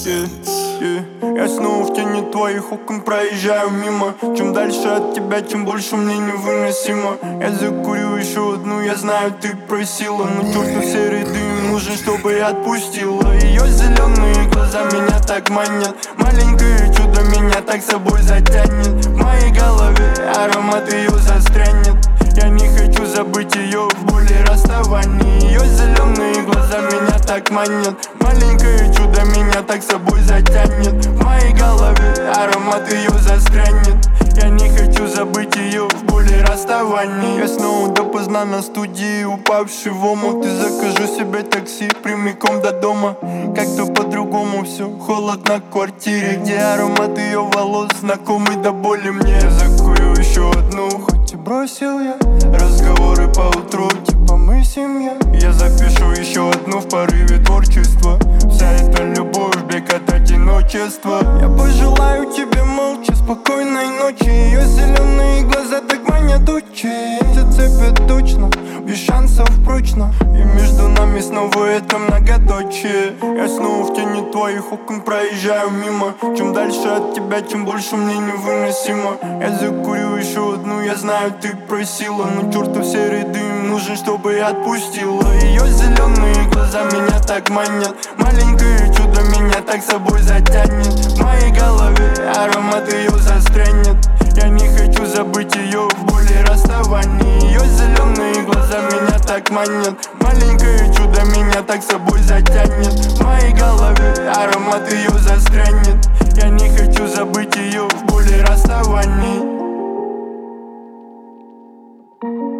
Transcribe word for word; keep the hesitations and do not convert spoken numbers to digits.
yeah, yeah. Я снова в тени твоих окон проезжаю мимо. Чем дальше от тебя, тем больше мне невыносимо. Я закурю еще одну, я знаю, ты просила, но чертов серый дым нужен, чтобы я отпустила. Ее зеленые глаза меня так манят. Маленькое чудо меня так собой затянет. В моей голове аромат ее застрянет. Я не хочу забыть ее в боли расставания. Ее зеленые глаза меня так манят. Маленькое чудо меня так собой затянет. В моей голове аромат ее застрянет. Я не хочу забыть ее в боли расставания. Я снова допоздна на студии, упавший в омут. И закажу себе такси прямиком до дома. Как-то по-другому все, холод на квартире, где аромат ее волос знакомый до боли мне. Я закурю еще одну, хоть и бросил я разговоры по утру, типа мы семья. Я запишу еще одну в порыве творчества. Вся эта любовь, бег от одиночества. Я пожелаю тебе молча спокойной ночи. Ее зеленые глаза так манят очи. Зацепят точно, без шансов прочно. И между нами снова это многоточие. Я снова в тени твоих окон проезжаю мимо. Чем дальше от тебя, тем больше мне невыносимо. Я закурю еще одну, я знаю, ты просила, но чертов серый дым нужен, чтобы я отпустила. Ее зеленые глаза меня так манят. Маленькое чудо меня так собой затянет. В моей голове аромат ее застрянет. Я не хочу забыть ее в боли расставания. Ее зеленые глаза меня так манят. Маленькое чудо меня так собой затянет. В моей голове аромат ее застрянет. Я не хочу забыть ее в боли расставания.